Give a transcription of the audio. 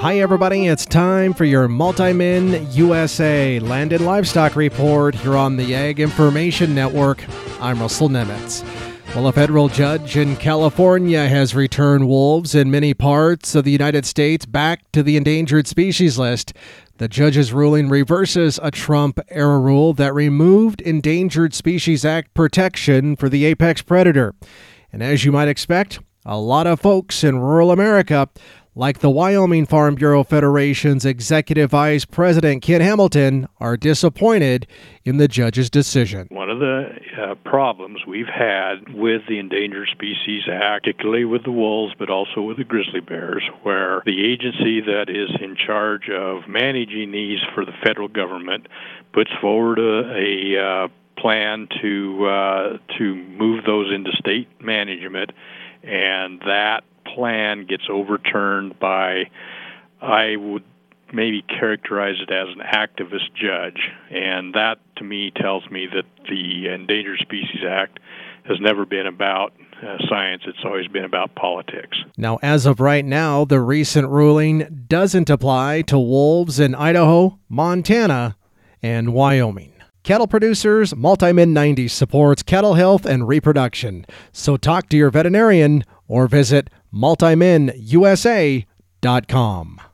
Hi everybody, it's time for your Multimin USA Land and Livestock Report here on the Ag Information Network. I'm Russell Nemitz. Well, a federal judge in California has returned wolves in many parts of the United States back to the endangered species list. The judge's ruling reverses a Trump-era rule that removed Endangered Species Act protection for the apex predator. And as you might expect, a lot of folks in rural America, like the Wyoming Farm Bureau Federation's Executive Vice President Ken Hamilton, are disappointed in the judge's decision. One of the problems we've had with the Endangered Species Act, particularly with the wolves, but also with the grizzly bears, where the agency that is in charge of managing these for the federal government puts forward a plan to move those into state management, and that plan gets overturned by, I would maybe characterize it as an activist judge. And that, to me, tells me that the Endangered Species Act has never been about science. It's always been about politics. Now, as of right now, the recent ruling doesn't apply to wolves in Idaho, Montana, and Wyoming. Cattle Producers Multimin 90 supports cattle health and reproduction. So talk to your veterinarian or visit multiminusa.com.